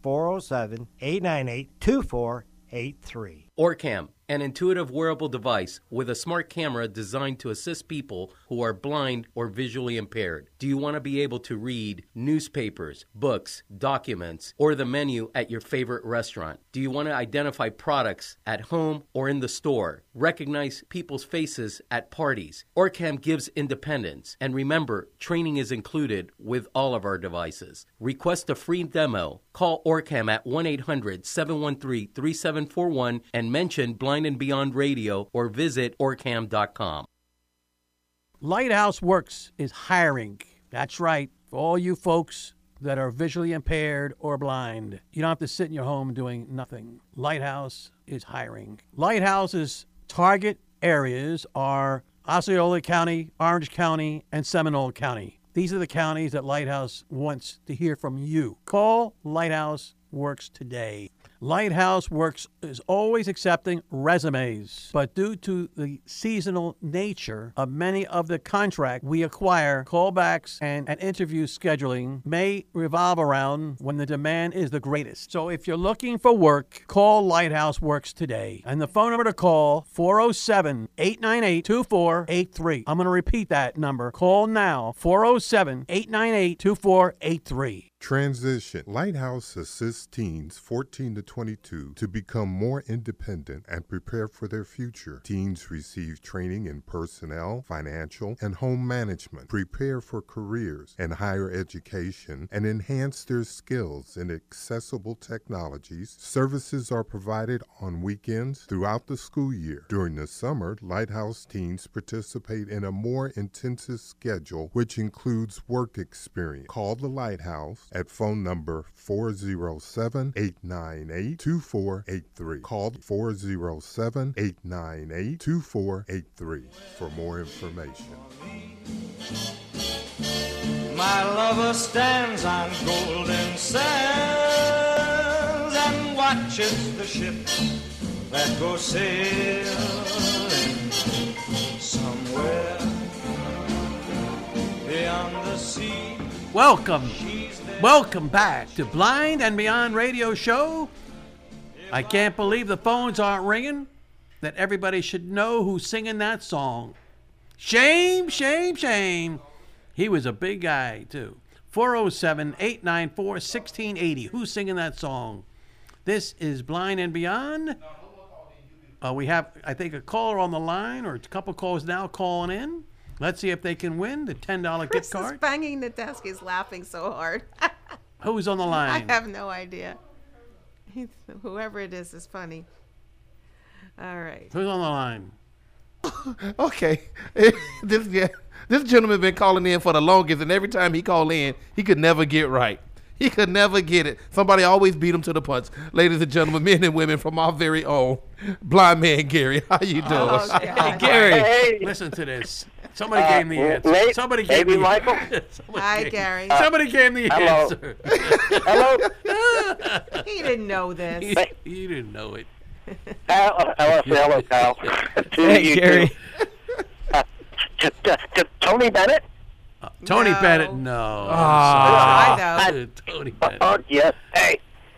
407-898-2483. Orcam, an intuitive wearable device with a smart camera designed to assist people who are blind or visually impaired. Do you want to be able to read newspapers, books, documents, or the menu at your favorite restaurant? Do you want to identify products at home or in the store? Recognize people's faces at parties? Orcam gives independence. And remember, training is included with all of our devices. Request a free demo. Call Orcam at 1-800-713-3741 and mention Blind and Beyond Radio or visit Orcam.com. Lighthouse Works is hiring That's right. For all you folks that are visually impaired or blind, you don't have to sit in your home doing nothing. Lighthouse is hiring. Lighthouse's target areas are Osceola County, Orange County, and Seminole County. These are the counties that Lighthouse wants to hear from you. Call Lighthouse Works today. Lighthouse Works is always accepting resumes, but due to the seasonal nature of many of the contracts we acquire, callbacks and interview scheduling may revolve around when the demand is the greatest. So if you're looking for work, call Lighthouse Works today. And the phone number to call, 407-898-2483. I'm going to repeat that number. Call now, 407-898-2483. Transition. Lighthouse assists teens 14 to 22 to become more independent and prepare for their future. Teens receive training in personnel, financial, and home management, prepare for careers and higher education, and enhance their skills in accessible technologies. Services are provided on weekends throughout the school year. During the summer, Lighthouse teens participate in a more intensive schedule, which includes work experience. Call the Lighthouse at phone number 407-898-2483. Call 407-898-2483 for more information. My lover stands on golden sands and watches the ships that go sailing somewhere beyond the sea. Welcome back to Blind and Beyond Radio Show. I can't believe the phones aren't ringing, that everybody should know who's singing that song. Shame, shame, shame. He was a big guy, too. 407-894-1680. Who's singing that song? This is Blind and Beyond. We have, I think, a caller on the line, or a couple calls now calling in. Let's see if they can win the $10 gift card. Chris is banging the desk. He's laughing so hard. Who's on the line? I have no idea. Whoever it is funny. All right. Who's on the line? Okay. This gentleman been calling in for the longest, and every time he called in, he could never get right. He could never get it. Somebody always beat him to the punch. Ladies and gentlemen, men and women, from our very own blind man, Gary. How you doing? Oh, hey, Gary, listen to this. Somebody gave me the answer. Somebody gave me Michael. Hi, Gary. Somebody gave me the hello. answer. Hello. He didn't know this. He didn't know it. Hello, Kyle. Hey, Gary. Tony Bennett? Tony No. Bennett, no. I know. Tony Bennett. Oh, yes. Hey.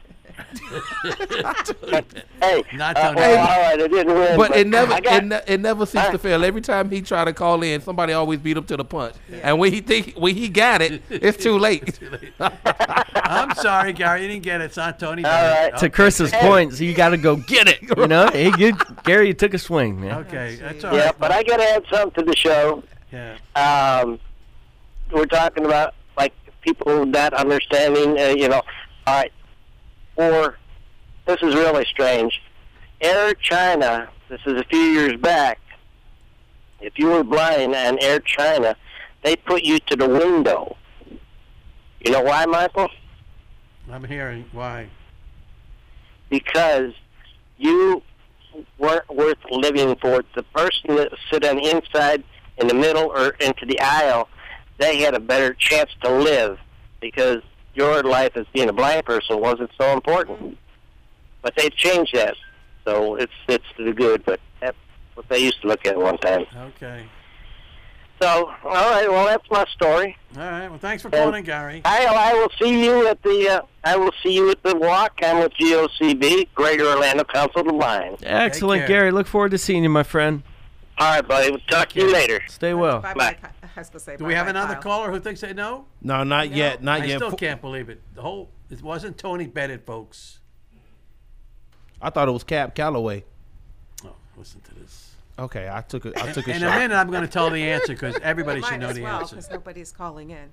Hey. Not Tony Well, Bennett. all right, it didn't win. But it never, I got- it never ceased to fail. Every time he tried to call in, somebody always beat him to the punch. And when he got it, it's too late. I'm sorry, Gary. You didn't get it. It's not Tony All Bennett. right. To Chris's point, so you got to go get it. You know, hey, Gary, you took a swing, man. Okay, that's all Yeah, right. but I got to add something to the show. Yeah. We're talking about like people not understanding. All right. Or this is really strange. Air China. This is a few years back. If you were blind and Air China, they put you to the window. You know why, Michael? I'm hearing why. Because you weren't worth living for. The person that sit on the inside, in the middle, or into the aisle, they had a better chance to live because your life as being a blind person wasn't so important. But they've changed that, so it's to the good. But that's what they used to look at one time. Okay. So, all right, well, that's my story. All right. Well, thanks for calling, Gary. I will see you at the walk. I'm with GOCB, Greater Orlando Council of the Blind. Excellent, care. Gary. Look forward to seeing you, my friend. All right, buddy. We'll talk to you later. Stay well. Bye. I was gonna say Do we have bye-bye, another Kyle. caller who thinks they know? No, not yet. Not I yet. still can't believe it. It wasn't Tony Bennett, folks. I thought it was Cap Calloway. Oh, listen to this. Okay, I took a In shot. a minute, I'm going to tell the answer because everybody Might should know as the well, answer. because nobody's calling in.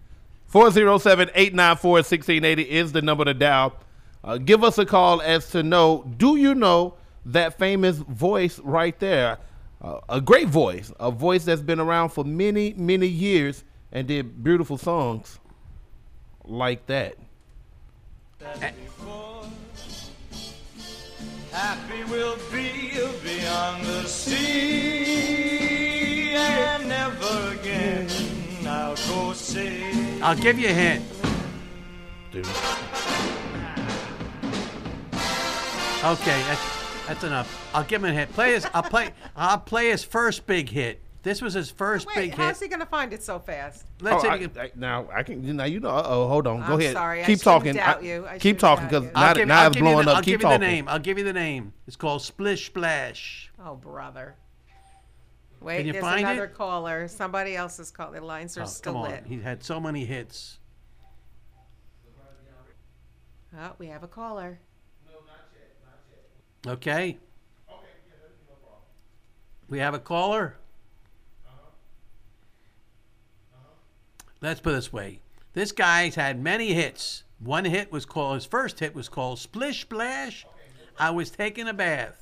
407-894-1680 is the number to dial. Give us a call as to know, do you know that famous voice right there? A great voice, a voice that's been around for many, many years, and did beautiful songs like that. Happy we'll be beyond the sea, and never again I'll go say. I'll give you a hint. Dude. Okay, that's enough. I'll give him a hit. I'll play his first big hit. This was his first big hit. How's he going to find it so fast? Let's now I can. Now you know. Hold on. Go I'm ahead. sorry. Keep talking. Keep talking because now it's blowing up. Keep talking. I'll give you the name. It's called Splish Splash. Oh, brother. Wait, Can you there's find another it? caller. Somebody else is calling. The lines are still come on. lit. He had so many hits. Oh, we have a caller. Okay. We have a caller. Let's put it this way. This guy's had many hits. His first hit was called Splish Splash. I was taking a bath.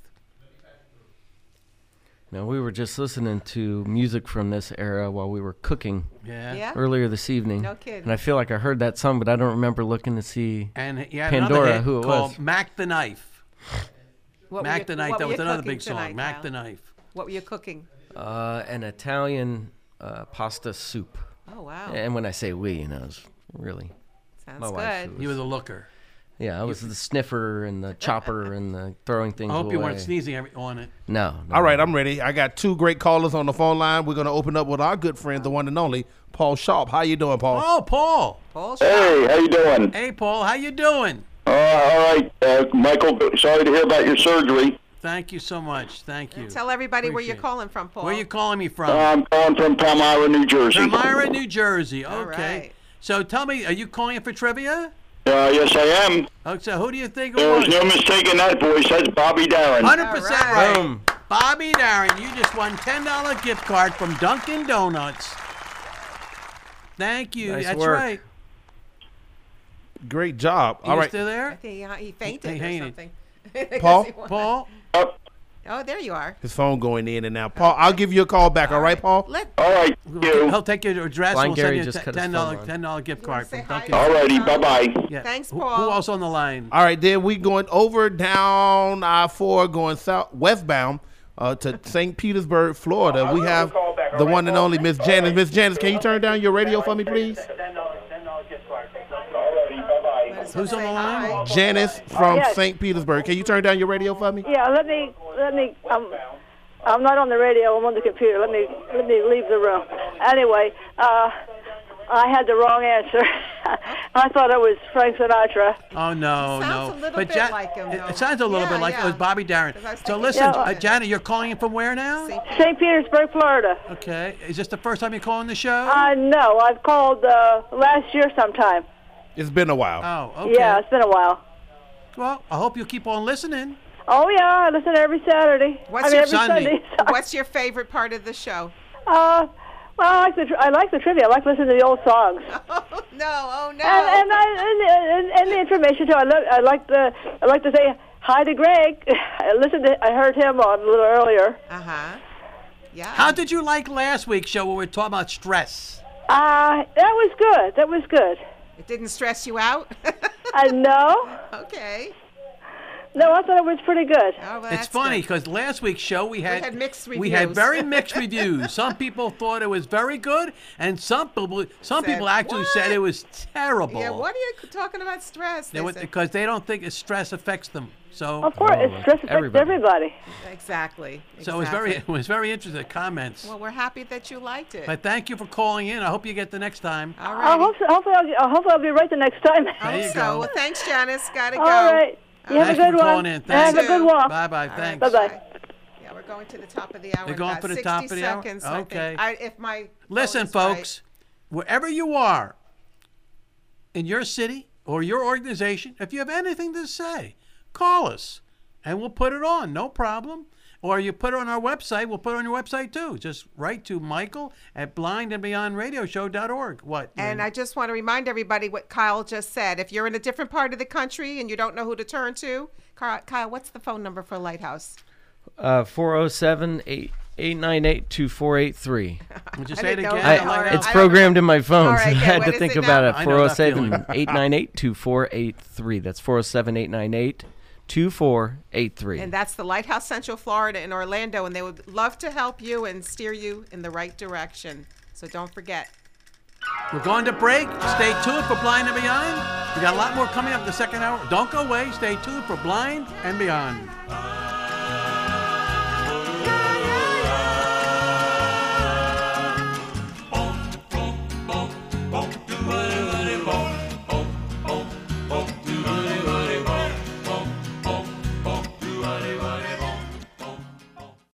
Now, we were just listening to music from this era while we were cooking earlier this evening. No kidding. And I feel like I heard that song, but I don't remember looking to see And he had Pandora, another hit who it called was. Mac the Knife. Mac the Knife, that was another big tonight, song. Mac Kyle? the Knife. What were you cooking? An Italian pasta soup. Oh, wow. And when I say we, it's really Sounds my wife. good. You were the looker. Yeah, I was the sniffer and the chopper and the throwing things I hope away. you weren't sneezing on it. No. All right, I'm ready. I got two great callers on the phone line. We're going to open up with our good friend, the one and only Paul Sharp. How you doing, Paul? Oh, Paul. Paul Sharp. Hey, how you doing? Hey, Paul. How you doing? All right, Michael. Sorry to hear about your surgery. Thank you so much. Thank you. Tell everybody where Appreciate you're calling from, Paul. Where are you calling me from? I'm calling from Palmyra, New Jersey. Palmyra, New Jersey. Okay. All right. So tell me, are you calling in for trivia? Yes, I am. Oh, so who do you think it There's was? no mistaking that voice. That's Bobby Darin. 100% right. Boom. Bobby Darin, you just won $10 gift card from Dunkin' Donuts. Thank you. Nice That's work. right. Great job. You All right. still there? I think he fainted He or fainted. something. I guess Paul? he won. Paul? Oh, there you are. His phone going in and out. Paul, I'll give you a call back. All right, Paul? All right. He'll take your address. Blind We'll send Gary you a just cut his phone on. $10 gift card from Dunkin'. All righty. Bye-bye. Yeah. Thanks, Who Paul. else on the line? All right, then we going over down I-4 going westbound to St. Petersburg, Florida. We have the one and only Miss Janice. Miss Janice, can you turn down your radio for me, please? Who's on the line? Janice from Yes. St. Petersburg. Can you turn down your radio for me? Yeah, let me. I'm not on the radio. I'm on the computer. Let me leave the room. Anyway, I had the wrong answer. I thought it was Frank Sinatra. Oh, no, Sounds no. a little But bit like him, though. it sounds a little bit like it was Bobby Darin. 'Cause I was So thinking- listen, Yeah. Janet, you're calling in from where now? St. Petersburg, Florida. Okay. Is this the first time you're calling the show? No, I've called last year sometime. It's been a while. Oh, okay. Yeah, it's been a while. Well, I hope you'll keep on listening. Oh yeah, I listen every Saturday. What's every Sunday? Sunday. What's your favorite part of the show? Well, I like the trivia. I like listening to the old songs. Oh no! And the information too. I like to say hi to Greg. I heard him on a little earlier. Yeah. How did you like last week's show where we were talking about stress? That was good. That was good. It didn't stress you out? No. Okay. No, I thought it was pretty good. Oh, well, It's that's funny good. because last week's show we had mixed We had reviews. very mixed reviews. Some people thought it was very good, and some people actually said it was terrible. Yeah, what are you talking about stress? They said. Because they don't think stress affects them. So Of course, stress affects everybody. Exactly. So it was very interesting comments. Well, we're happy that you liked it. But thank you for calling in. I hope you get the next time. All right. Hopefully I'll be right the next time. There you So, go. well, thanks, Janice. Gotta go. All right. You have a Thanks good for one. calling in. Have Thanks. a good walk. Bye-bye. All Thanks. right, Bye-bye. Yeah, we're going to the top of the hour. You're going About for the 60 top of the hour? seconds, I think. Okay. If my Listen, phone is folks, wherever you are in your city or your organization, if you have anything to say, call us and we'll put it on. No problem. Or you put it on our website. We'll put it on your website too. Just write to Michael at blindandbeyondradioshow.org. What? And I just want to remind everybody what Kyle just said. If you're in a different part of the country and you don't know who to turn to, Kyle, what's the phone number for Lighthouse? 407-8 898-2483. Would you I say it didn't know again? that. It's programmed in my phone, All right, so I yeah, had what to is think it about now? it. I know that 407-898-2483. That's 407-898-2483. And that's the Lighthouse Central Florida in Orlando, and they would love to help you and steer you in the right direction. So don't forget. We're going to break. Stay tuned for Blind and Beyond. We got a lot more coming up in the second hour. Don't go away. Stay tuned for Blind and Beyond.